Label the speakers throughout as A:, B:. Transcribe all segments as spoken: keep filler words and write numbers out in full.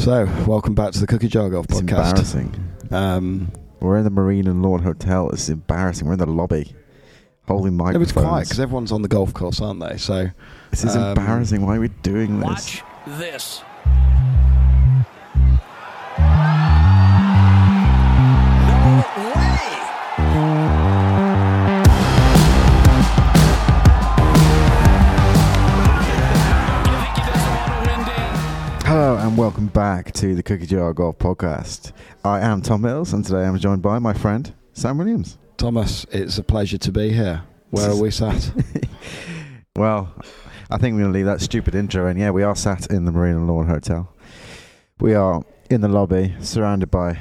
A: So, welcome back to the Cookie Jar Golf
B: It's
A: podcast.
B: Embarrassing.
A: Um,
B: We're in the Marine and Lawn Hotel. It's embarrassing. We're in the lobby, holding
A: it was
B: microphones.
A: quiet because everyone's on the golf course, aren't they? So
B: This is
A: um,
B: embarrassing. Why are we doing this?
C: Watch this. No way!
B: Hello and welcome back to the Cookie Jar Golf podcast. I am Tom Mills, and today I'm joined by my friend Sam Williams.
A: Thomas, it's a pleasure to be here. Where are we sat?
B: Well, I think we're going to leave that stupid intro in. Yeah, we are sat in the Marine and Lawn Hotel. We are in the lobby, surrounded by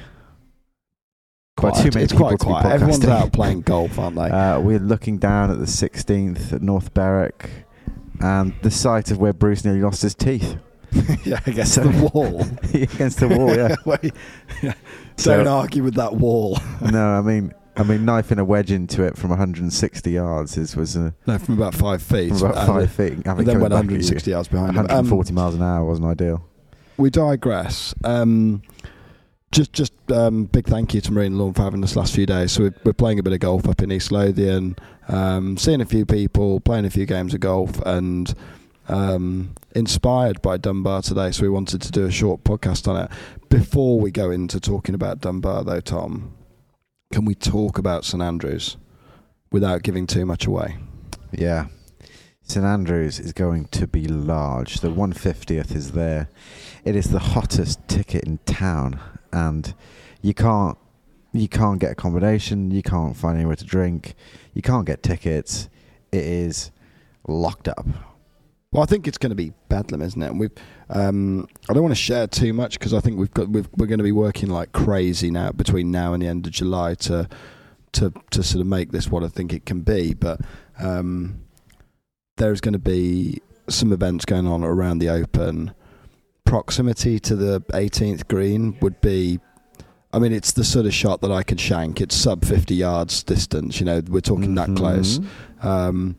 B: quite
A: Quiet.
B: too many
A: It's
B: people
A: quite
B: to be
A: quiet. Everyone's
B: podcasting.
A: out playing golf, aren't they?
B: Uh, we're looking down at the sixteenth at North Berwick and the site of where Bruce nearly lost his teeth.
A: yeah, against
B: So-
A: the wall.
B: Against the wall, yeah.
A: Wait, yeah.
B: So-
A: Don't argue with that wall.
B: No, I mean, I mean, knifing a wedge into it from one hundred sixty yards is was uh,
A: No, from about five feet.
B: from about
A: and
B: five feet.
A: And
B: having
A: then
B: coming
A: went
B: back
A: one
B: at you.
A: hundred sixty yards behind him.
B: one hundred forty
A: Um,
B: miles an hour wasn't ideal.
A: we digress. Um, just, just um, big thank you to Marine Lawn for having us last few days. So we're, we're playing a bit of golf up in East Lothian, um, seeing a few people, playing a few games of golf, and um, inspired by Dunbar today. So we wanted to do a short podcast on it. Before we go into talking about Dunbar, though, Tom, can we talk about St Andrews without giving too much away?
B: Yeah. St Andrews is going to be large. The one hundred fiftieth is there. It is the hottest ticket in town, and you can't you can't get accommodation, you can't find anywhere to drink, you can't get tickets. It is locked up.
A: Well, I think it's going to be bedlam, isn't it? And we've, um, I don't want to share too much because I think we've got we've, we're going to be working like crazy now between now and the end of July to to to sort of make this what I think it can be. But um, there's going to be some events going on around the Open. Proximity to the eighteenth green would be. I mean, it's the sort of shot that I could shank. It's sub fifty yards distance. You know, we're talking that close. Um,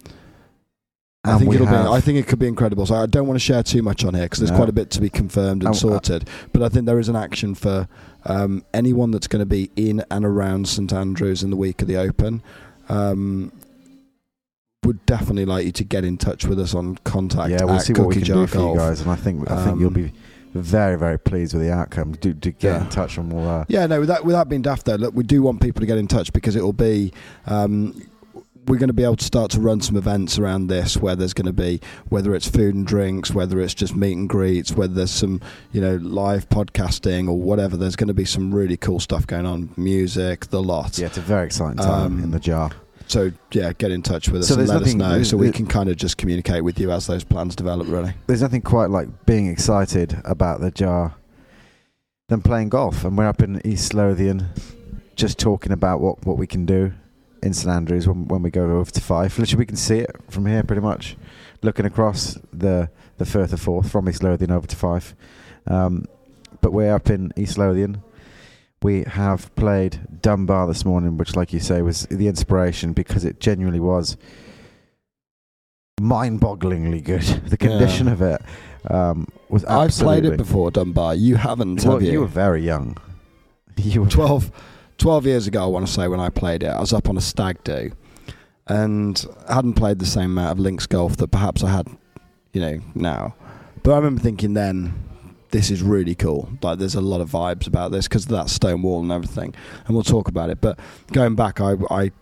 A: I
B: And
A: think
B: we
A: it'll be.
B: have-
A: I think it could be incredible. So I don't want to share too much on here because there's
B: No.
A: quite a bit to be confirmed and
B: And, uh,
A: sorted. But I think there is an action for um, anyone that's going to be in and around St Andrews in the week of the Open. Um, would definitely like you to get in touch with us on contact.
B: Yeah, we'll
A: at
B: see what we
A: Cookie
B: can
A: Jar
B: do for you
A: Golf.
B: guys, and I think I think
A: Um,
B: you'll be very very pleased with the outcome. Do, do get
A: Yeah.
B: in touch and we'll. Uh,
A: Yeah, no, without without being daft though, look, we do want people to get in touch because it'll be. Um, we're going to be able to start to run some events around this where there's going to be, whether it's food and drinks, whether it's just meet and greets, whether there's some, you know, live podcasting or whatever. There's going to be some really cool stuff going on, music, the lot.
B: Yeah, it's a very exciting time
A: Um,
B: in the jar.
A: So yeah, get in touch with us
B: So
A: and
B: there's
A: let us
B: nothing-
A: know
B: there's-
A: so we
B: there-
A: can kind of just communicate with you as those plans develop. Really.
B: There's nothing quite like being excited about the jar than playing golf. And we're up in East Lothian just talking about what, what we can do in St Andrews when, when we go over to Fife. Literally, we can see it from here pretty much, looking across the, the Firth of Forth from East Lothian over to Fife. Um, but we're up in East Lothian. We have played Dunbar this morning, which, like you say, was the inspiration because it genuinely was mind-bogglingly good. The condition
A: Yeah.
B: of it um, was
A: I've
B: absolutely...
A: played it before, Dunbar. You haven't,
B: Well,
A: have you?
B: you were very young. You were
A: twelve, twelve years ago, I want to say, when I played it, I was up on a stag do and I hadn't played the same amount of links golf that perhaps I had, you know, now. But I remember thinking then, this is really cool. Like, there's a lot of vibes about this because of that stone wall and everything. And we'll talk about it. But going back, I I,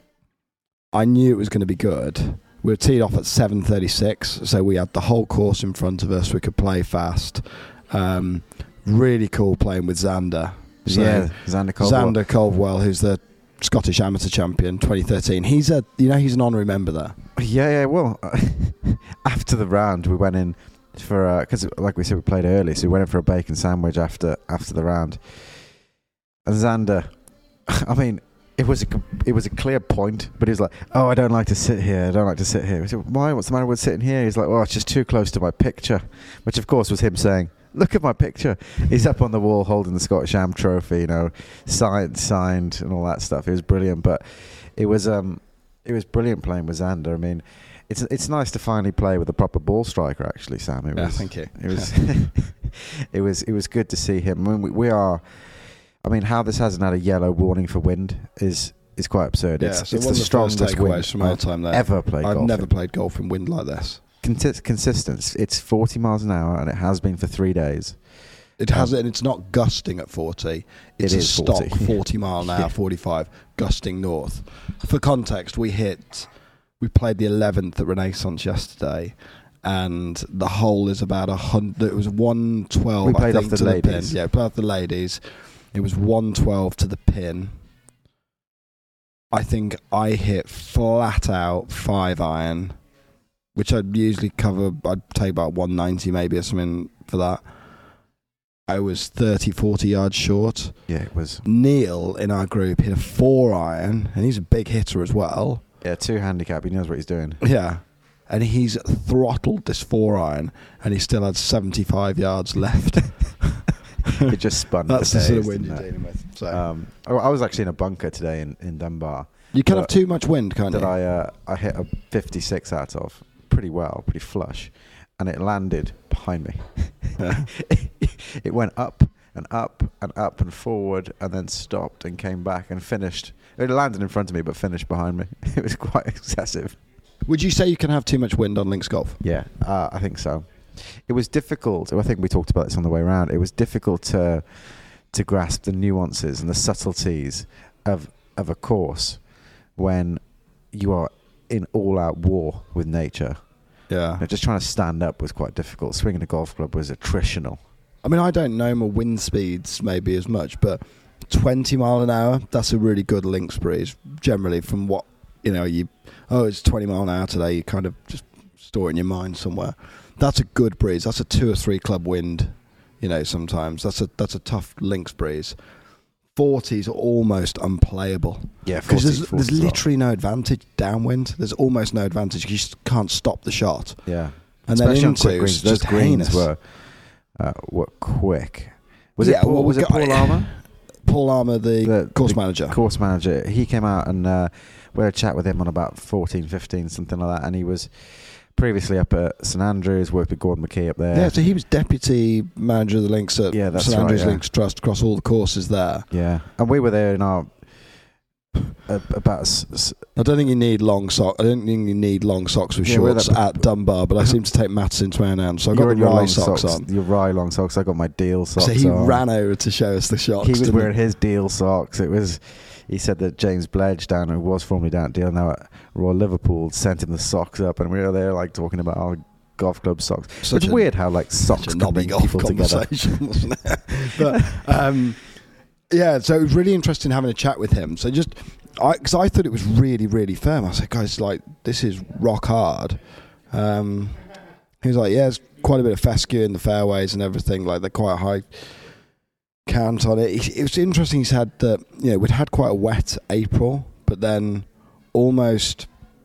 A: I knew it was going to be good. We were teed off at seven thirty-six, so we had the whole course in front of us. We could play fast. Um, really cool playing with Xander. So
B: yeah, Xander Caldwell.
A: Xander Caldwell, who's the Scottish Amateur Champion twenty thirteen. He's a, you know, he's an honorary member there.
B: Yeah, yeah. Well, after the round, we went in for because, uh, like we said, we played early, so we went in for a bacon sandwich after after the round. And Xander, I mean, it was a it was a clear point, but he was like, "Oh, I don't like to sit here. I don't like to sit here." I said, "Why? What's the matter with sitting here?" He's like, "Well, it's just too close to my picture," which of course was him saying, "Look at my picture." He's up on the wall holding the Scottish Am trophy, you know, signed, signed, and all that stuff. It was brilliant, but it was um, it was brilliant playing with Xander. I mean, it's it's nice to finally play with a proper ball striker. Actually, Sam. It
A: Yeah,
B: was,
A: thank you.
B: It was it was it was good to see him. I mean, we, we are. I mean, how this hasn't had a yellow warning for wind is is quite absurd.
A: Yeah,
B: it's
A: so
B: it's
A: one
B: the
A: of the first
B: strongest wind
A: takeaways from our
B: I've
A: time there.
B: ever played
A: I've
B: golf.
A: never
B: in.
A: played golf in wind like this.
B: Consi- consistent. It's forty miles an hour, and it has been for three days.
A: It has
B: Um,
A: it, and it's not gusting at forty. It's
B: It
A: a
B: is
A: stock
B: forty.
A: forty mile an hour,
B: Yeah.
A: forty-five, gusting north. For context, we hit, we played the eleventh at Renaissance yesterday, and the hole is about a hundred. It was one twelve.
B: We played
A: I
B: off
A: think,
B: the
A: to the
B: ladies.
A: pin. Yeah, we played off the ladies. It was one twelve to the pin. I think I hit flat out five iron, which I'd usually cover. I'd take about one ninety maybe or something for that. I was thirty, forty yards short.
B: Yeah, it was.
A: Neil in our group hit a four iron, and he's a big hitter as well.
B: Yeah, two handicap. He knows what he's doing.
A: Yeah. And he's throttled this four iron, and he still had seventy-five yards left.
B: It just spun.
A: That's
B: for
A: the sort
B: days,
A: of wind
B: didn't
A: you're
B: it?
A: dealing with. So
B: Um, I I was actually in a bunker today in, in Dunbar
A: you can
B: that-
A: have too much wind, can't
B: that
A: you?
B: I uh, I hit a fifty-six out of pretty well, pretty flush, and it landed behind me.
A: Yeah.
B: It went up and up and up and forward, and then stopped and came back and finished. It landed in front of me, but finished behind me. It was quite excessive.
A: Would you say you can have too much wind on links golf?
B: Yeah, uh, I think so. It was difficult. I think we talked about this on the way around. It was difficult to to grasp the nuances and the subtleties of of a course when you are in all-out war with nature.
A: Yeah.
B: You know, just trying to stand up was quite difficult. Swinging a golf club was attritional.
A: I mean, I don't know my wind speeds maybe as much, but twenty mile an hour, that's a really good links breeze. Generally, from what, you know, you, oh, it's twenty mile an hour today, you kind of just store it in your mind somewhere. That's a good breeze. That's a two or three club wind, you know, sometimes. That's a that's a tough links breeze. forties are almost unplayable.
B: Yeah,
A: Because there's,
B: forty,
A: there's
B: forty.
A: literally no advantage downwind. There's almost no advantage. You just can't stop the shot.
B: Yeah,
A: And
B: especially
A: then
B: on
A: into
B: quick
A: it's
B: greens. Those
A: just
B: greens
A: heinous.
B: were uh, were quick. Was
A: Yeah,
B: it Paul,
A: well, we
B: was it
A: got-
B: Paul Armour?
A: Paul Armour, the,
B: The-
A: course
B: the
A: manager.
B: Course manager. He came out and uh, we had a chat with him on about fourteen, fifteen, something like that. And he was previously up at St Andrews, worked with Gordon McKee up there.
A: Yeah, so he was deputy manager of the links at
B: Yeah, that's
A: St
B: right,
A: Andrews
B: yeah.
A: Links Trust across all the courses there.
B: Yeah, and we were there in our uh, about s- s-
A: I don't think you need long socks. I don't think you need long socks with
B: Yeah, we're
A: shorts
B: that-
A: at Dunbar, but I seem to take matters into my own hands. So I got
B: you're
A: the
B: in your
A: Rye
B: long
A: socks, on.
B: Your Rye long socks. I got my deal socks.
A: So he
B: on.
A: ran over to show us the shots.
B: He was
A: didn't
B: wearing his deal socks. It was. He said that James Bledge down, who was formerly down at Deal, now at Royal Liverpool, sent him the socks up, and we were there like talking about our golf club socks.
A: Such
B: It's
A: a-
B: weird how like
A: Such
B: socks
A: a
B: can
A: knobby
B: bring
A: golf
B: people together.
A: conversation, wasn't it? But um, yeah, so it was really interesting having a chat with him. So just, because I, I thought it was really, really firm. I said, guys, like this is rock hard. Um, he was like, yeah, there's quite a bit of fescue in the fairways and everything. Like they're quite high count on it. It was interesting. He said that you know we'd had quite a wet April, but then almost,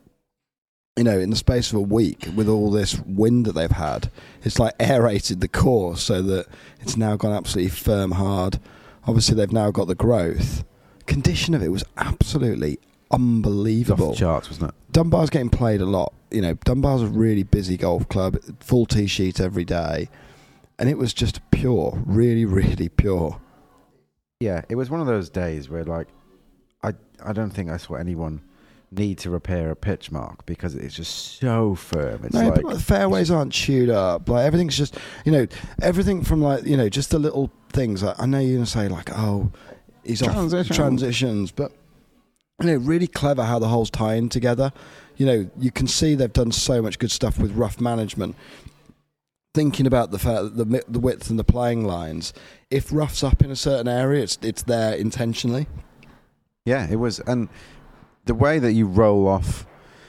A: you know, in the space of a week, with all this wind that they've had, it's like aerated the course so that it's now gone absolutely firm hard. Obviously, they've now got the growth. Condition of it was absolutely
B: Off
A: unbelievable.
B: the charts, wasn't it?
A: Dunbar's getting played a lot. You know, Dunbar's a really busy golf club, full tee sheet every day. And it was just pure, really, really pure.
B: Yeah, it was one of those days where like I I don't think I saw anyone need to repair a pitch mark because it's just so firm. It's
A: No,
B: like
A: but like, the fairways aren't chewed up. Like everything's just, you know, everything from like, you know, just the little things. Like, I know you're gonna say like, oh, he's
B: Transition.
A: off transitions, but you know, really clever how the holes tie in together. You know, you can see they've done so much good stuff with rough management. Thinking about the fact that the mi- the width and the playing lines, if rough's up in a certain area, it's it's there intentionally.
B: yeah, it was, and the way that you roll off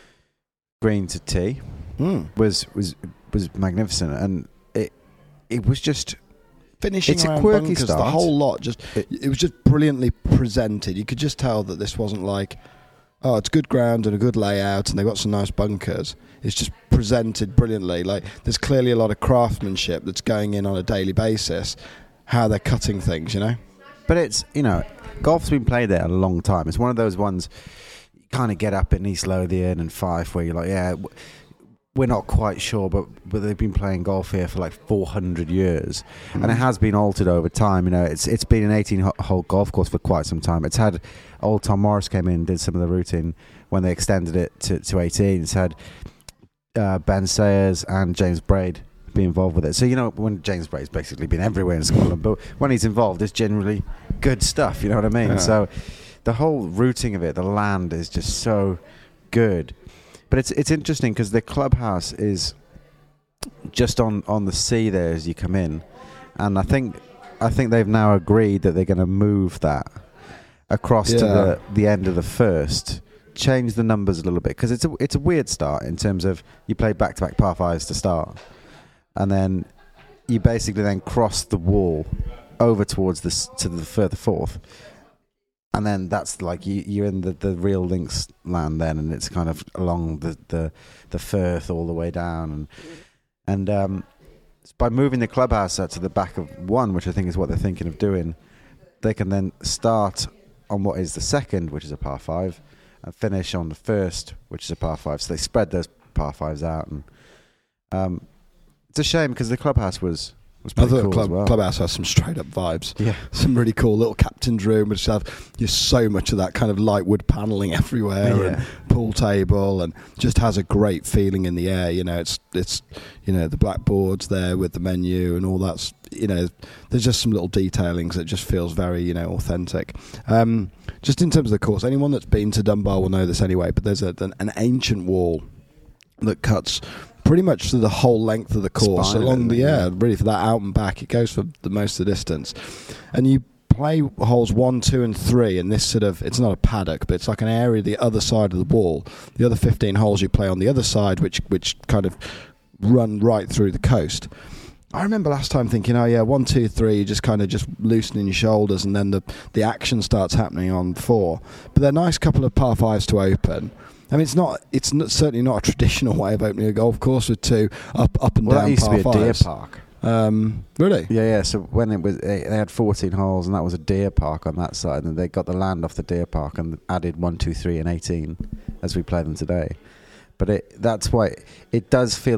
B: green to tee
A: Mm.
B: was was was magnificent, and it it was just
A: Finishing
B: It's a
A: around
B: quirky
A: bunkers, the
B: start.
A: whole lot. Just
B: It-
A: it, was just brilliantly presented. You could just tell that this wasn't like, oh, it's good ground and a good layout, and they've got some nice bunkers. It's just presented brilliantly. Like there's clearly a lot of craftsmanship that's going in on a daily basis. How they're cutting things, you know.
B: But it's, you know, golf's been played there a long time. It's one of those ones you kind of get up in East Lothian and Fife where you're like, yeah, w- we're not quite sure, but, but they've been playing golf here for like four hundred years,
A: Mm.
B: and it has been altered over time. You know, it's it's been an eighteen-hole golf course for quite some time. It's had old Tom Morris came in and did some of the routing when they extended it to, to eighteen. It's had uh, Ben Sayers and James Braid be involved with it. So, you know, when James Braid's basically been everywhere in Scotland, but when he's involved, it's generally good stuff, you know what I mean?
A: Yeah.
B: So the whole routing of it, the land is just so good. But it's it's interesting because the clubhouse is just on, on the sea there as you come in, and I think I think they've now agreed that they're going to move that across to
A: Yeah.
B: the, the end of the first, change the numbers a little bit, because it's a it's a weird start in terms of you play back to back par fives to start, and then you basically then cross the wall over towards this to the further fourth. And then that's like you, you're in the, the real links land then, and it's kind of along the, the, the Firth all the way down. And and um, by moving the clubhouse out to the back of one, which I think is what they're thinking of doing, they can then start on what is the second, which is a par five, and finish on the first, which is a par five. So they spread those par fives out. And um, it's a shame because the clubhouse was... was
A: I
B: pretty
A: thought
B: cool
A: Club,
B: as well.
A: Clubhouse has some straight up vibes.
B: Yeah.
A: Some really cool little captain's room, which have just so much of that kind of light wood panelling everywhere,
B: Yeah.
A: and pool table, and just has a great feeling in the air. You know, it's it's you know the blackboards there with the menu and all that's. You know, there's just some little detailings that just feels very you know authentic. Um, just in terms of the course, anyone that's been to Dunbar will know this anyway. But there's a, an, an ancient wall that cuts pretty much to the whole length of the course
B: Spine of
A: along
B: it,
A: the
B: yeah.
A: yeah really for that out and back. It goes for the most of the distance, and you play holes one, two, and three in this sort of, it's not a paddock, but it's like an area the other side of the wall. The other fifteen holes you play on the other side, which which kind of run right through the coast. I remember last time thinking, oh yeah, one, two, three, just kind of just loosening your shoulders, and then the the action starts happening on four. But they're a nice couple of par fives to open. I mean, it's not. It's not, certainly not a traditional way of opening a golf course with two up, up and
B: Well,
A: down
B: that used
A: par
B: to be a deer
A: fives.
B: park.
A: Um, really?
B: Yeah, yeah. So when it was, they had fourteen holes, and that was a deer park on that side, and they got the land off the deer park and added one, two, three, and eighteen as we play them today. But it that's why it does feel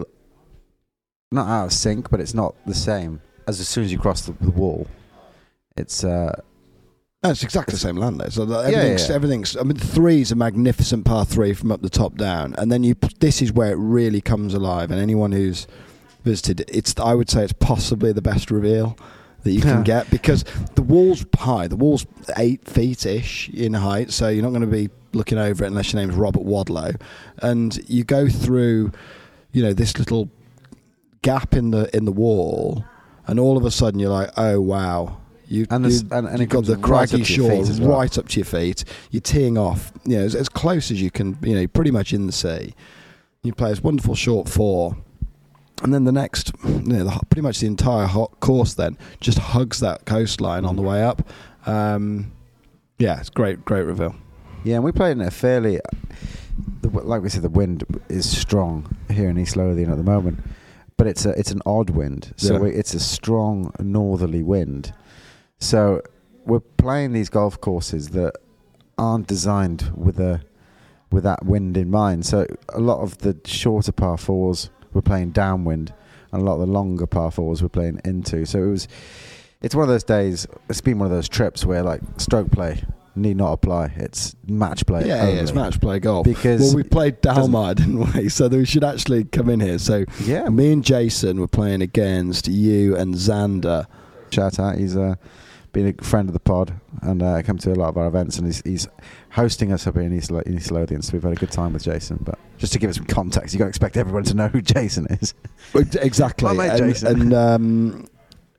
B: not out of sync, but it's not the same as as soon as you cross the, the wall. It's uh,
A: No, it's exactly the same land though. So that
B: Yeah,
A: everything's,
B: yeah.
A: everything's. I mean, three's a magnificent par three from up the top down, and then you. This is where it really comes alive. And anyone who's visited, it's. I would say it's possibly the best reveal that you can
B: Yeah.
A: get, because the wall's high. The wall's eight feet ish in height, so you're not going to be looking over it unless your name's Robert Wadlow, and you go through, you know, this little gap in the in the wall, and all of a sudden you're like, oh wow. You,
B: And
A: you,
B: this- and- and it
A: you've got
B: comes
A: the
B: right
A: craggy
B: up to your
A: shore
B: feet as well.
A: right up to your feet. You're teeing off, you know, as, as close as you can, you know, pretty much in the sea. You play this wonderful short four, and then the next, you know, the, pretty much the entire hot course then just hugs that coastline on the way up. Um, yeah, it's great, great reveal.
B: yeah, and we played in a fairly, the, like we said, the wind is strong here in East Lothian at the moment, but it's a it's an odd wind, so
A: Yeah.
B: we, it's a strong northerly wind. So we're playing these golf courses that aren't designed with a with that wind in mind. So a lot of the shorter par fours we're playing downwind, and a lot of the longer par fours we're playing into. So it was, it's one of those days. It's been one of those trips where like stroke play need not apply. It's match play.
A: Yeah,
B: only.
A: yeah, it's match play golf.
B: Because
A: well, we played
B: doesn't-
A: Dalmar, didn't we? So we should actually come in here. So
B: Yeah,
A: me and Jason were playing against you and Xander.
B: shout out. He's uh, been a friend of the pod and uh, come to a lot of our events, and he's, he's hosting us up here in East, Lo- in East Lothian. So we've had a good time with Jason. But just to give us some context, you got to expect everyone to know who Jason is.
A: Exactly.
B: My mate
A: and,
B: Jason.
A: and um,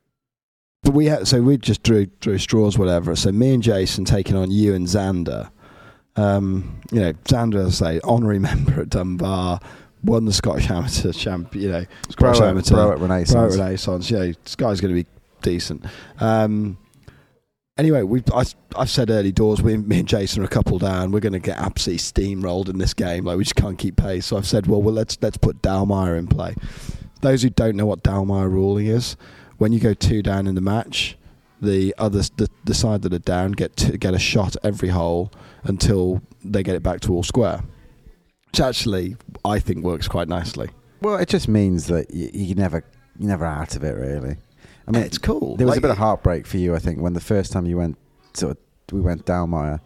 A: but we had, so we just drew drew straws, whatever. So me and Jason taking on you and Xander. Um, you know, Xander, as I say, honorary member at Dunbar, won the Scottish Amateur Champion. You know, Scottish
B: Pro at-
A: Amateur,
B: pro at Renaissance.
A: Pro at Renaissance. Yeah, this guy's going to be decent. Um, anyway, we I, I've said early doors. We, me and Jason are a couple down. We're going to get absolutely steamrolled in this game. Like we just can't keep pace. So I've said, well, well, let's let's put Dalmire in play. Those who don't know what Dalmire ruling is, when you go two down in the match, the others, the, the side that are down, get to, get a shot every hole until they get it back to all square. Which actually, I think, works quite nicely.
B: Well, it just means that you, you never, you're never out of it, really. I mean,
A: it's cool.
B: There was
A: Like,
B: a bit of heartbreak for you, I think, when the first time you went, sort of, we went Dalmire,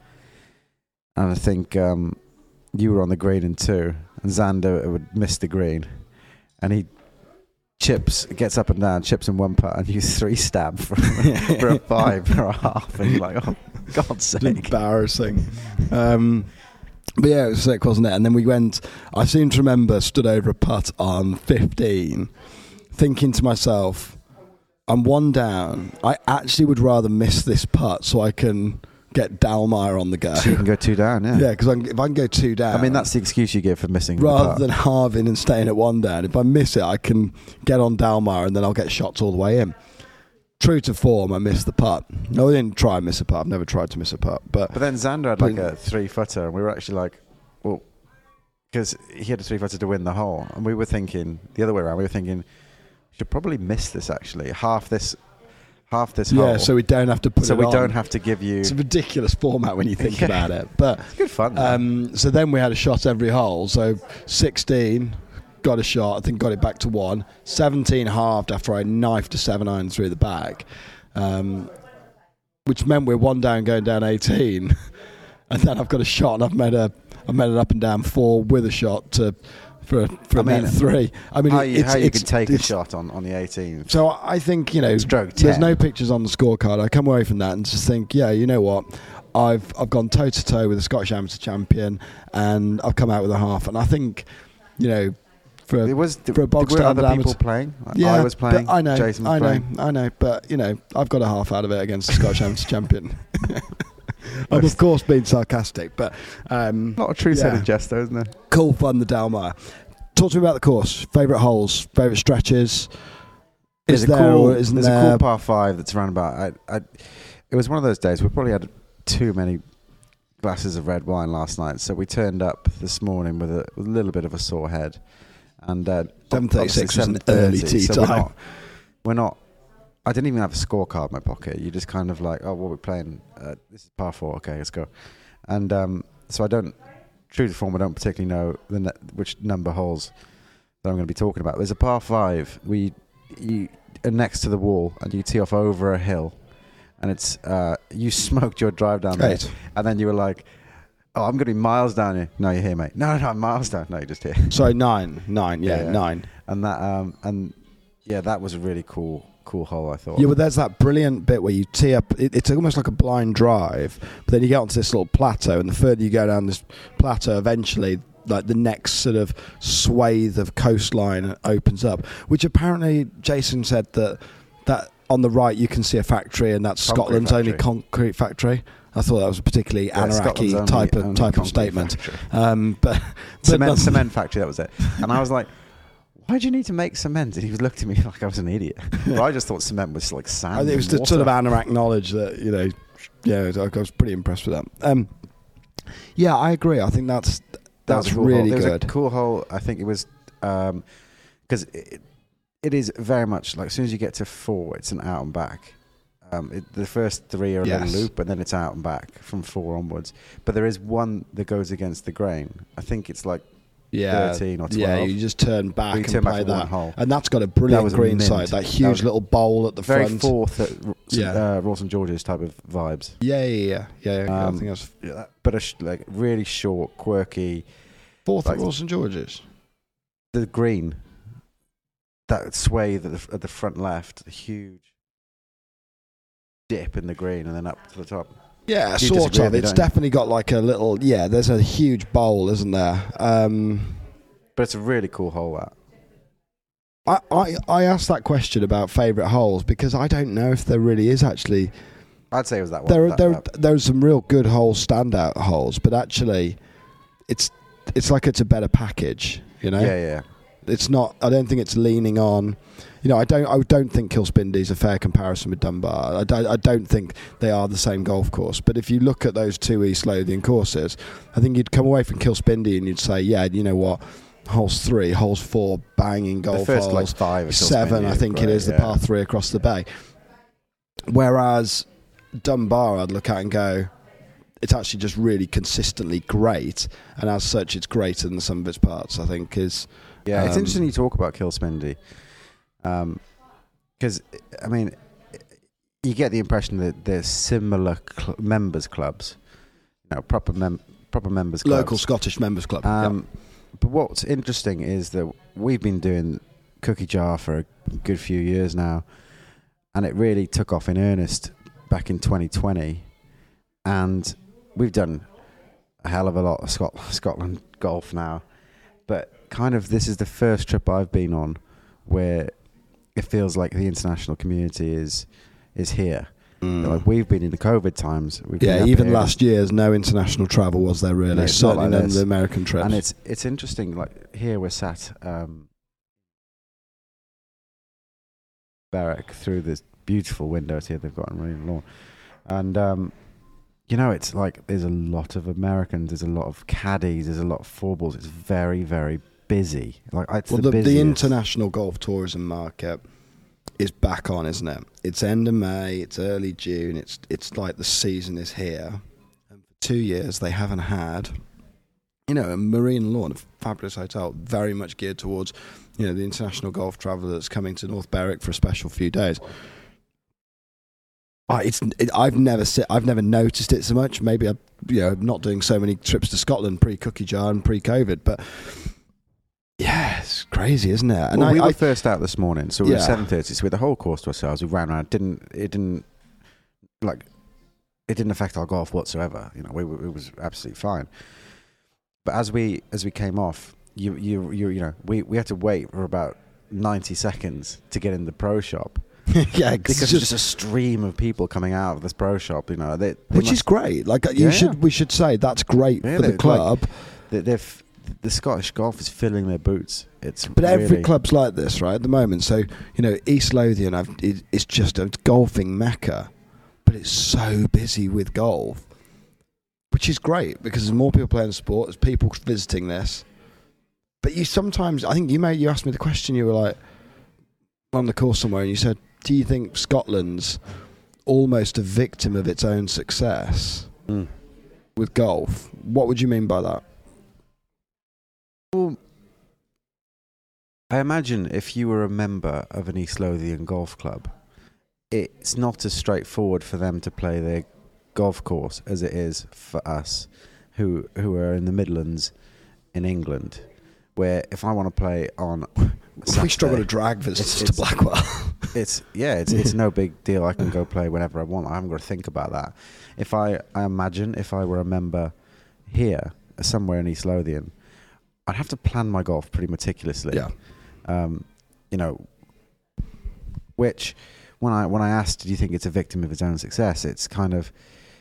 B: and I think um, you were on the green in two, and Xander would miss the green, and he chips, gets up and down, chips in one putt, and you three stab for, for a five or a half, and you're like, oh, God's sake.
A: Embarrassing. um, but yeah, it was sick, wasn't it? And then we went, I seem to remember, stood over a putt on fifteen, thinking to myself, I'm one down. I actually would rather miss this putt so I can get Dalmire on the go.
B: So you can go two down, yeah.
A: Yeah, because if I can go two down...
B: I mean, that's the excuse you give for missing the
A: rather
B: putt.
A: than halving and staying at one down. If I miss it, I can get on Dalmire and then I'll get shots all the way in. True to form, I missed the putt. No, I didn't try and miss a putt. I've never tried to miss a putt. But,
B: But then Xander had like a three-footer, and we were actually like, well, because he had a three-footer to win the hole, and we were thinking, the other way around, we were thinking, we should probably miss this, actually. Half this half this hole.
A: yeah, so we don't have to put
B: so
A: it
B: we
A: on.
B: don't have to give you...
A: It's a ridiculous format when you think
B: Yeah.
A: about it. But
B: It's good fun. though.
A: um, so then we had a shot every hole. So sixteen, got a shot. I think got it back to one. seventeen halved after I knifed a seven iron through the back, um, which meant we're one down going down eighteen. And then I've got a shot and I've made a I've made an up and down four with a shot to for a, for
B: I
A: a
B: mean,
A: net three. I mean,
B: how
A: it-
B: you,
A: it's,
B: how you
A: it's,
B: can take a
A: it's-
B: shot on, on the eighteenth.
A: So I think, you know,
B: Stroke
A: there's
B: ten.
A: no pictures on the scorecard. I come away from that and just think, yeah, you know what? I've I've gone toe to toe with the Scottish Amateur Champion, and I've come out with a half. And I think, you know, for
B: It was,
A: for a bog
B: were
A: standard
B: other people
A: amateur-
B: playing? Like,
A: yeah,
B: I was playing,
A: but I know,
B: Jason was
A: I know,
B: playing.
A: I know. But you know, I've got a half out of it against the Scottish Amateur Champion. I'm of course being sarcastic, but um,
B: Not a true set
A: yeah.
B: of jest, though, isn't it?
A: cool fun, the Dalmire. Talk to me about the course. Favourite holes, favourite stretches. Is
B: There's
A: there
B: a cool,
A: or isn't
B: there's
A: there?
B: a cool par five that's around about. I, I, it was one of those days we probably had too many glasses of red wine last night, so we turned up this morning with a, with a little bit of a sore head. And uh,
A: seven thirty-six was an
B: obviously
A: early
B: seven thirty,
A: tee
B: so we're
A: time.
B: not, we're not. I didn't even have a scorecard in my pocket. You just kind of like, oh, what we're playing. Uh, this is par four. Okay, let's go. And um, so I don't. True to form, I don't particularly know the ne- which number holes that I'm going to be talking about. There's a par five. We you are next to the wall and you tee off over a hill, and it's uh, you smoked your drive down
A: Great.
B: there, and then you were like, "Oh, I'm going to be miles down here." No, you're here, mate. No, no, I'm miles down. No, you're just here.
A: Sorry, nine, nine, yeah,
B: Yeah, yeah.
A: nine.
B: And that um and yeah, that was a really cool cool hole, I thought.
A: Yeah, but there's that brilliant bit where you tee up. It, it's almost like a blind drive, but then you get onto this little plateau, and the further you go down this plateau, eventually, like the next sort of swathe of coastline opens up. Which apparently, Jason said that that on the right you can see a factory, and that's
B: Concrete
A: Scotland's only
B: factory.
A: concrete factory. I thought that was a particularly
B: Yeah, Scotland's
A: Anaraki
B: only-
A: type of
B: only
A: type of
B: concrete
A: statement.
B: factory.
A: Um, but, but
B: Cement
A: none-
B: cement factory, that was it. And I was like, why do you need to make cement? And he was looking at me like I was an idiot. But I just thought cement was like sand.
A: I think it was
B: and
A: the sort of
B: water.
A: Anorak knowledge that, you know, yeah, I was pretty impressed with that. Um, yeah, I agree. I think that's
B: That
A: that's
B: was a cool
A: really
B: hole. There was
A: good.
B: a cool hole. I think it was because it, it is very much like as soon as you get to four, it's an out and back. Um, it, the first three are a
A: Yes.
B: little loop, and then it's out and back from four onwards. But there is one that goes against the grain. I think it's like
A: yeah,
B: thirteen or
A: yeah,
B: twelve.
A: you just turn back
B: We
A: and
B: turn back
A: play
B: for one
A: that,
B: hole.
A: and that's got a brilliant
B: was a
A: green
B: mint.
A: side. That
B: That
A: huge
B: was
A: little bowl at the
B: very
A: front.
B: fourth at R-
A: Yeah.
B: uh, Rawson George's type of vibes.
A: Yeah, yeah, yeah, yeah. yeah
B: Um,
A: I think that's
B: Yeah, that- but a sh- like really short, quirky.
A: fourth
B: like-
A: at Rawson George's.
B: The green, that swathe at the, at the front left, a huge dip in the green, and then up to the top.
A: Yeah,
B: You
A: sort
B: disagree
A: of.
B: with me,
A: It's
B: don't you?
A: definitely got like a little. Yeah, there's a huge bowl, isn't there? Um,
B: But it's a really cool hole. That
A: I, I I asked that question about favourite holes because I don't know if there really is actually.
B: I'd say it was that one.
A: There,
B: that,
A: there,
B: that-
A: there's some real good holes, standout holes, but actually, it's it's like it's a better package. You know,
B: yeah, yeah.
A: it's not. I don't think it's leaning on. You know, I don't. I don't think Kilspindy's a fair comparison with Dunbar. I don't, I don't think they are the same golf course. But if you look at those two East Lothian courses, I think you'd come away from Kilspindy and you'd say, yeah, you know what, holes three, holes four, banging golf
B: The first
A: holes.
B: like five, of
A: Seven,
B: Kilspindy
A: I
B: are
A: think it
B: great,
A: is the
B: yeah.
A: par three across the bay. Whereas Dunbar, I'd look at and go, it's actually just really consistently great, and as such, it's greater than the sum of its parts. I think is
B: Yeah, it's
A: Um,
B: interesting you talk about Kilspindie, because um, I mean, you get the impression that there's similar cl- members clubs, you know, proper mem- proper members clubs.
A: Local Scottish members club.
B: Um,
A: Yep.
B: But what's interesting is that we've been doing Cookie Jar for a good few years now, and it really took off in earnest back in twenty twenty, and we've done a hell of a lot of Scot- Scotland golf now. But kind of this is the first trip I've been on where it feels like the international community is is here.
A: Mm.
B: Like we've been in the COVID times. We've been
A: Yeah,
B: up
A: even
B: here,
A: last year's no international travel was there really.
B: No, it's not
A: Certainly
B: like
A: none of
B: this.
A: the American trips.
B: and it's it's interesting. Like here we're sat um, Berwick through this beautiful windows here they've got in Marine Lawn, and um, you know it's like there's a lot of Americans, there's a lot of caddies, there's a lot of four balls. It's very very busy. Like it's
A: well,
B: the,
A: the, the
B: busiest.
A: international golf tourism market is back on, isn't it? It's end of May, it's early June, it's it's like the season is here. And for two years they haven't had, you know, a Marine Lawn, a fabulous hotel, very much geared towards, you know, the international golf traveller that's coming to North Berwick for a special few days. Uh, it's it, I've never sit, I've never noticed it so much. Maybe I'm, you know, not doing so many trips to Scotland pre-Cookie Jar and pre-COVID, but yeah, it's crazy, isn't it? And
B: well,
A: I,
B: we were
A: I,
B: first out this morning, so we were
A: Yeah.
B: seven thirty. So we had the whole course to ourselves. We ran around. Didn't it? Didn't like it didn't affect our golf whatsoever. You know, we were, it was absolutely fine. But as we as we came off, you you you you know, we, we had to wait for about ninety seconds to get in the pro shop.
A: yeah,
B: Because
A: it's
B: there's just a stream of people coming out of this pro shop. You know, they, they
A: which
B: must,
A: is great. Like you
B: Yeah.
A: should, we should say that's great
B: Yeah,
A: for the
B: they- like,
A: club.
B: they, they've the Scottish golf is filling their boots. It's
A: But every
B: really-
A: club's like this, right, at the moment. So, you know, East Lothian, I've, it, it's just a golfing mecca, but it's so busy with golf, which is great because there's more people playing the sport, there's people visiting this. But you sometimes, I think you made, you asked me the question, you were like, on the course somewhere, and you said, do you think Scotland's almost a victim of its own success
B: Mm.
A: with golf? What would you mean by that?
B: Well, I imagine if you were a member of an East Lothian golf club, it's not as straightforward for them to play their golf course as it is for us, who who are in the Midlands, in England, where if I want to play on
A: We struggle to
B: Saturday,
A: drag visitors
B: It's-
A: to
B: it's-
A: Blackwell.
B: it's yeah, it's it's no big deal. I can go play whenever I want. I haven't got to think about that. If I, I imagine if I were a member here, somewhere in East Lothian, I'd have to plan my golf pretty meticulously.
A: Yeah.
B: Um, you know, which when I when I asked, do you think it's a victim of its own success? It's kind of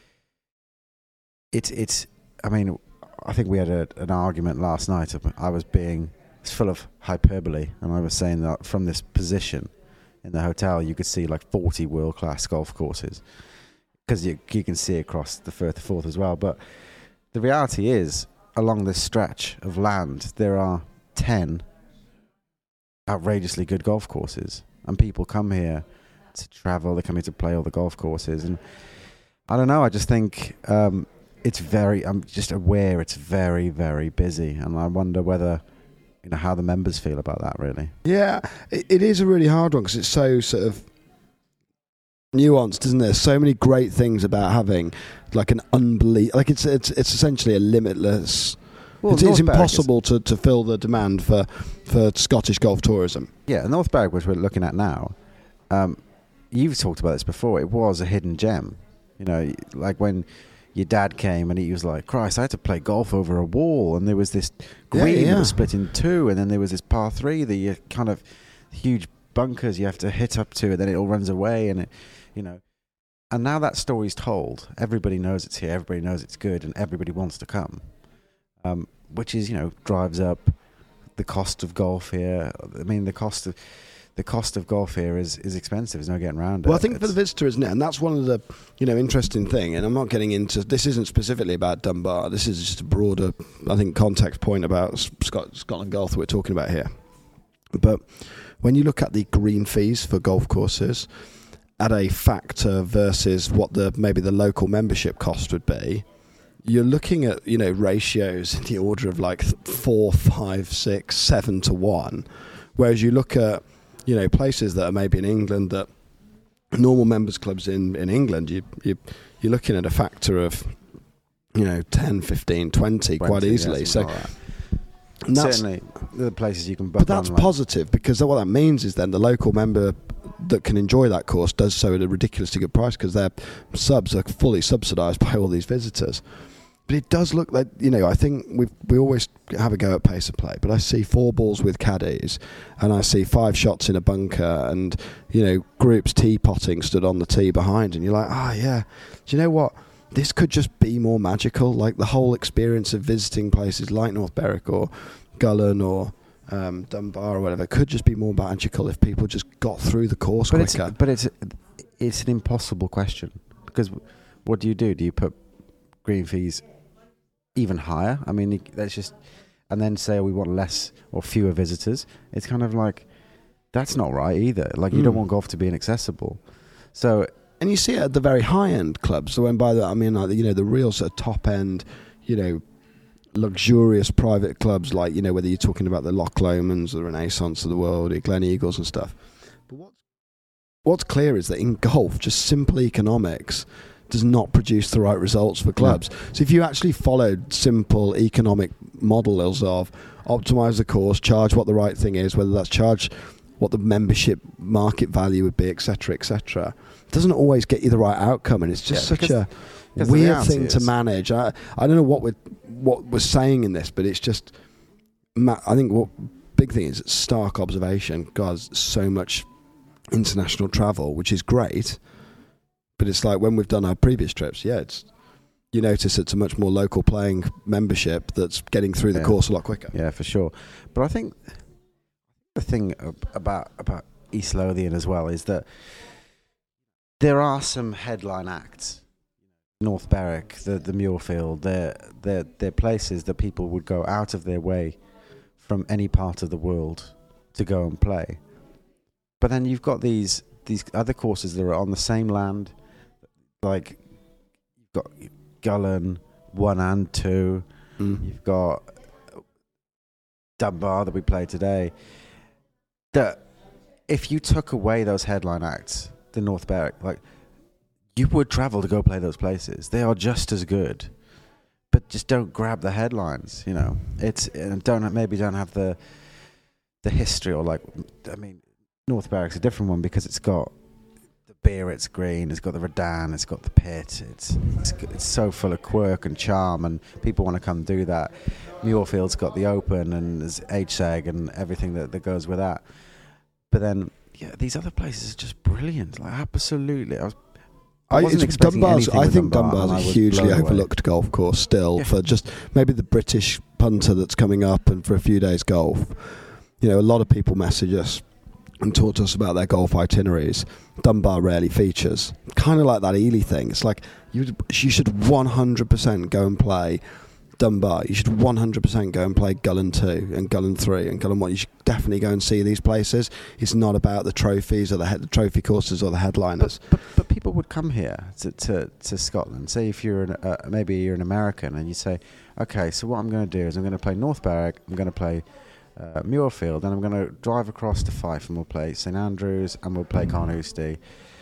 B: it's it's. I mean, I think we had a, an argument last night. I was being it's full of hyperbole, and I was saying that from this position in the hotel, you could see like forty world class golf courses because you you can see across the Firth of Forth as well. But the reality is, along this stretch of land, there are ten outrageously good golf courses, and people come here to travel. They come here to play all the golf courses, and I don't know. I just think um, it's very. I'm just aware it's very, very busy, and I wonder whether you know how the members feel about that. Really,
A: Yeah, it, it is a really hard one because it's so sort of nuanced, isn't there? So many great things about having like an unbelievable, like it's it's it's essentially a limitless.
B: Well,
A: it's, it's
B: North Berwick is-
A: impossible to, to fill the demand for, for Scottish golf tourism.
B: yeah, North Berwick, which we're looking at now. Um, you've talked about this before. It was a hidden gem. You know, like when your dad came and he was like, Christ, I had to play golf over a wall, and there was this green
A: Yeah, yeah.
B: that was split in two, and then there was this par three that you kind of huge bunkers you have to hit up to, and then it all runs away, and it, you know. And now that story's told. Everybody knows it's here. Everybody knows it's good, and everybody wants to come. Um, which is, you know, drives up the cost of golf here. I mean, the cost of the cost of golf here is, is expensive. There's no getting around it.
A: Well, I think for
B: It's-
A: the visitor, isn't it? And that's one of the, you know, interesting thing. And I'm not getting into this. Isn't specifically about Dunbar. This is just a broader, I think, context point about Scot- Scotland golf that we're talking about here. But when you look at the green fees for golf courses at a factor versus what the maybe the local membership cost would be, you're looking at, you know, ratios in the order of like four, five, six, seven to one. Whereas you look at, you know, places that are maybe in England that normal members clubs in, in England, you, you, you're looking at a factor of, you know, ten, fifteen, twenty, twenty quite easily.
B: Yeah,
A: so
B: like
A: and that's,
B: certainly the places you can book
A: but that's
B: on, like,
A: positive, because what that means is then the local member that can enjoy that course does so at a ridiculously good price, because their subs are fully subsidised by all these visitors. But it does look like, you know, I think we we always have a go at pace of play, but I see four balls with caddies, and I see five shots in a bunker, and, you know, groups tee-potting stood on the tee behind, and you're like, ah, oh, yeah, do you know what? This could just be more magical. Like the whole experience of visiting places like North Berwick or Gullen or um, Dunbar or whatever could just be more magical if people just got through the course
B: but
A: quicker.
B: It's, but it's it's an impossible question, because what do you do? Do you put green fees even higher? I mean, that's just, and then say, oh, we want less or fewer visitors. It's kind of like, that's not right either. Like, you
A: Mm.
B: don't want golf to be inaccessible. So.
A: And you see it at the very high-end clubs. So when by that I mean, like, you know, the real sort of top-end, you know, luxurious private clubs, like, you know, whether you're talking about the Loch Lomans, the Renaissance of the world, the Glen Eagles and stuff. But what's, what's clear is that in golf, just simple economics does not produce the right results for clubs. No. So if you actually followed simple economic models of optimize the course, charge what the right thing is, whether that's charge what the membership market value would be, et cetera, et cetera, doesn't always get you the right outcome, and it's just
B: yeah,
A: such a weird thing to manage. I I don't know what we're what we're saying in this, but it's just, I think what big thing is stark observation. God, so much international travel, which is great, but it's like when we've done our previous trips, yeah, it's you notice it's a much more local playing membership that's getting through the
B: yeah.
A: course a lot quicker.
B: Yeah, for sure. But I think the thing about about East Lothian as well is that there are some headline acts. North Berwick, the the Muirfield, they're they're they're places that people would go out of their way from any part of the world to go and play. But then you've got these these other courses that are on the same land, like you've got Gullen one and two.
A: Mm.
B: You've got Dunbar that we played today. That if you took away those headline acts, the North Berwick, like, you would travel to go play those places. They are just as good, but just don't grab the headlines. You know, it's and don't maybe don't have the the history, or like, I mean, North Berwick's a different one because it's got the Biarritz Green, it's got the Redan, it's got the Pit. It's it's it's so full of quirk and charm, and people want to come do that. Muirfield's got the Open and there's H S E G and everything that, that goes with that. But then, yeah, these other places are just brilliant. Like, absolutely. I was I, wasn't
A: it's
B: expecting
A: Dunbar's,
B: anything
A: I
B: with
A: think
B: Dunbar,
A: Dunbar's
B: and
A: a
B: I was
A: hugely
B: blown away.
A: overlooked golf course still,
B: Yeah.
A: for just maybe the British punter that's coming up and for a few days golf. You know, a lot of people message us and talk to us about their golf itineraries. Dunbar rarely features. Kind of like that Ely thing. It's like, you you should one hundred percent go and play Dunbar. You should one hundred percent go and play Gullen two and Gullen three and Gullen one. You should definitely go and see these places. It's not about the trophies or the, he- the trophy courses or the headliners.
B: But, but, but people would come here to, to, to Scotland. Say if you're an, uh, maybe you're an American, and you say, okay, so what I'm going to do is I'm going to play North Berwick, I'm going to play uh, Muirfield, and I'm going to drive across to Fife and we'll play St Andrews and we'll play Carnoustie,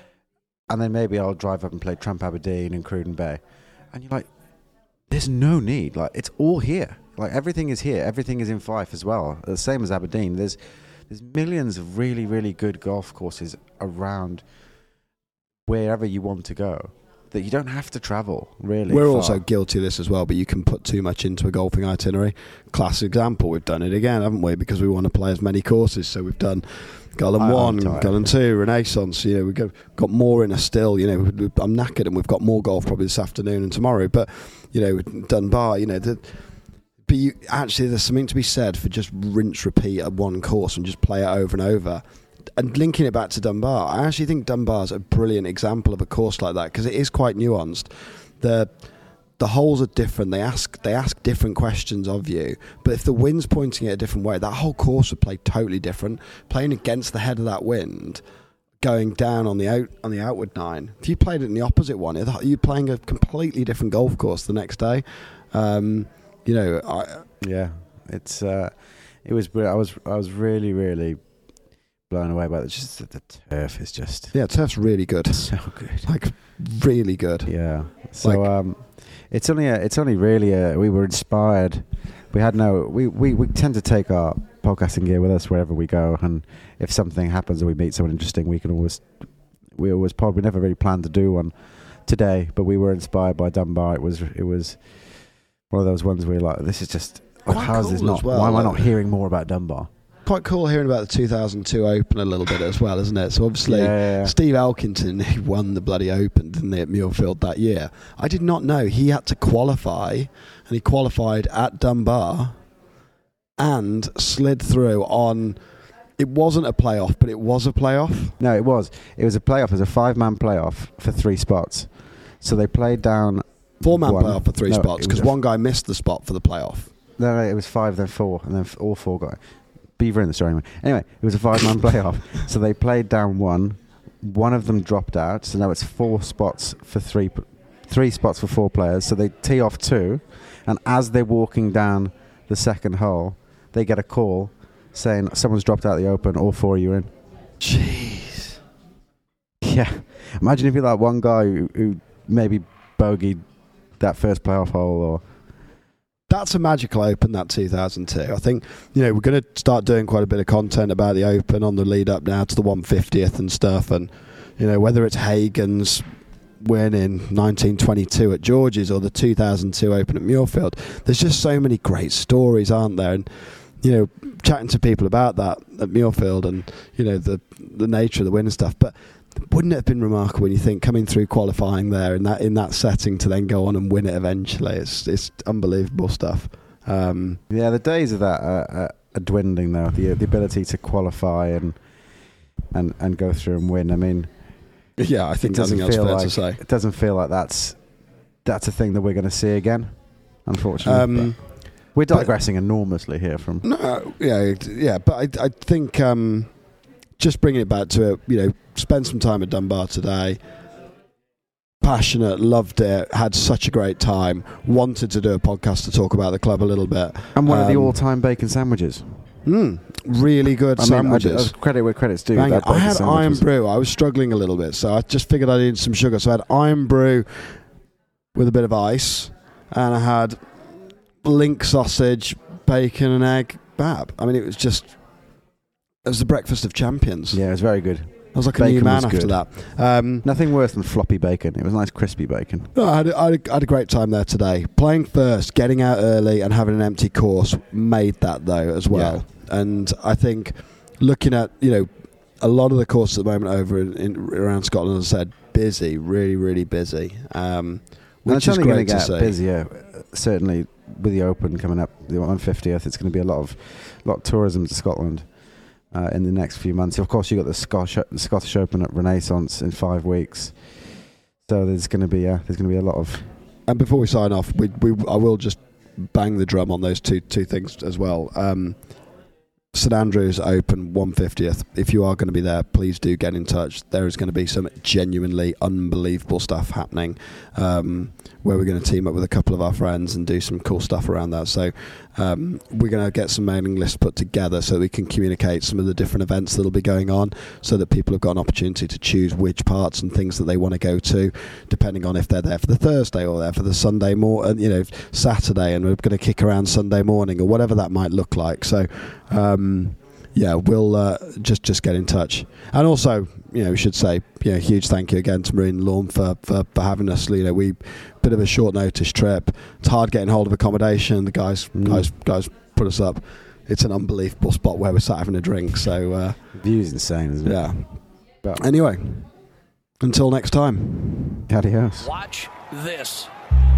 B: and then maybe I'll drive up and play Trump Aberdeen and Cruden Bay. And you're like, there's no need. Like, it's all here. Like, everything is here. Everything is in Fife as well. The same as Aberdeen. There's there's millions of really, really good golf courses around wherever you want to go, that you don't have to travel, really.
A: We're
B: far.
A: also guilty of this as well, but you can put too much into a golfing itinerary. Classic example, we've done it again, haven't we? Because we want to play as many courses. So we've done Gullen
B: I-
A: one,
B: I'm tired.
A: Gullen two, Renaissance. You know, we've got, got more in us still. You know, we- we- I'm knackered, and we've got more golf probably this afternoon and tomorrow. But, you know, Dunbar, you know, the, but you, actually there's something to be said for just rinse, repeat at one course and just play it over and over. And linking it back to Dunbar, I actually think Dunbar's a brilliant example of a course like that, because it is quite nuanced. The the holes are different. They ask they ask different questions of you. But if the wind's pointing it a different way, that whole course would play totally different. Playing against the head of that wind going down on the out on the outward nine. If you played it in the opposite one, you're playing a completely different golf course the next day. Um, you know, I,
B: yeah, it's uh, it was. I was I was really really blown away by it. Just the, the turf is just
A: yeah, turf's really good,
B: so good,
A: like really good.
B: Yeah. So
A: Like-
B: um, it's only a, it's only really a, we were inspired. We had no. We, we, we tend to take our podcasting gear with us wherever we go, and if something happens or we meet someone interesting, we can always we always pod. We never really planned to do one today, but we were inspired by Dunbar. It was it was one of those ones where you're like, this is just
A: Quite
B: how is this
A: cool
B: not?
A: as well,
B: Why am I
A: like-
B: not hearing more about Dunbar?
A: Quite cool hearing about the two thousand two Open a little bit as well, isn't it? So obviously,
B: Yeah, yeah, yeah.
A: Steve Elkington, who won the bloody Open, didn't he, at Muirfield that year? I did not know he had to qualify, and he qualified at Dunbar and slid through on. It wasn't a playoff, but it was a playoff.
B: No, it was. It was a playoff. It was a five-man playoff for three spots. So they played down.
A: Four-man
B: One.
A: playoff for three
B: No,
A: spots
B: it
A: because
B: was a-
A: one guy missed the spot for the playoff.
B: No, no, it was five, then four, and then f- all four guys. Beaver in the story. Anyway. anyway, it was a five-man playoff. So they played down one. One of them dropped out. So now it's four spots for three, p- three spots for four players. So they tee off two, and as they're walking down the second hole, they get a call saying someone's dropped out the Open. All four of you are in.
A: Jeez.
B: Yeah. Imagine if you're like one guy who, who maybe bogeyed that first playoff hole, or
A: That's a magical Open, that two thousand two. I think, you know, we're going to start doing quite a bit of content about the Open on the lead up now to the one fiftieth and stuff. And, you know, whether it's Hagen's win in nineteen twenty-two at George's or the two thousand two Open at Muirfield, there's just so many great stories, aren't there? And, you know, chatting to people about that at Muirfield and, you know, the the nature of the win and stuff. But wouldn't it have been remarkable when you think coming through qualifying there in that in that setting to then go on and win it eventually? It's it's unbelievable stuff. Um,
B: yeah, the days of that are, are, are dwindling now. The the ability to qualify and and and go through and win. I mean,
A: yeah, I think
B: it doesn't
A: nothing else
B: feel
A: fair
B: like
A: to say.
B: it doesn't feel like that's that's a thing that we're going to see again. Unfortunately,
A: Um,
B: But we're
A: but-
B: digressing enormously here from.
A: No, yeah, yeah, but I I think um, just bringing it back to it, you know, spend some time at Dunbar today. Passionate, loved it, had such a great time. Wanted to do a podcast to talk about the club a little bit.
B: And one of the
A: Um,
B: all-time bacon sandwiches.
A: Mm, really good
B: I mean, I,
A: sandwiches.
B: I, credit where credit's due.
A: Bang
B: that
A: it. I
B: bacon
A: had
B: sandwich
A: iron
B: was-
A: brew. I was struggling a little bit, so I just figured I needed some sugar. So I had iron brew with a bit of ice, and I had link sausage, bacon, and egg bab. I mean, it was just it was the breakfast of champions.
B: Yeah, it was very good.
A: I was like a new
B: Bacon
A: man
B: was
A: after
B: good.
A: that. Um,
B: Nothing worse than floppy bacon. It was nice crispy bacon.
A: no, I, had, a- I, had a, I had a great time there today. Playing first, getting out early, and having an empty course made that though as well. And I think looking at you know a lot of the courses at the moment over in, in around Scotland, as I said, busy, really, really busy. Um,
B: And
A: which
B: it's
A: is
B: only going
A: great
B: to
A: to
B: get
A: see.
B: busier. uh, Certainly with the Open coming up, the one fiftieth, it's going to be a lot of lot of tourism to Scotland uh, in the next few months. Of course, you got the Scottish the Scottish Open at Renaissance in five weeks, so there's going to be uh, there's going to be a lot of.
A: And before we sign off, we, we I will just bang the drum on those two two things as well. Um, St Andrews Open one fiftieth. If you are going to be there, please do get in touch. There is going to be some genuinely unbelievable stuff happening, um, where we're going to team up with a couple of our friends and do some cool stuff around that. So um, we're going to get some mailing lists put together so we can communicate some of the different events that will be going on, so that people have got an opportunity to choose which parts and things that they want to go to, depending on if they're there for the Thursday or there for the Sunday morning, you know, Saturday, and we're going to kick around Sunday morning or whatever that might look like. So. Um, yeah, we'll uh, just just get in touch. And also, you know, we should say, you know, huge thank you again to Marine Lawn for, for, for having us. You know, we bit of a short notice trip. It's hard getting hold of accommodation. The guys
B: Mm.
A: guys guys put us up. It's an unbelievable spot where we're sat having a drink. So uh,
B: View's insane, isn't it?
A: yeah.
B: But
A: Anyway, until next time.
B: adios.
C: Watch this.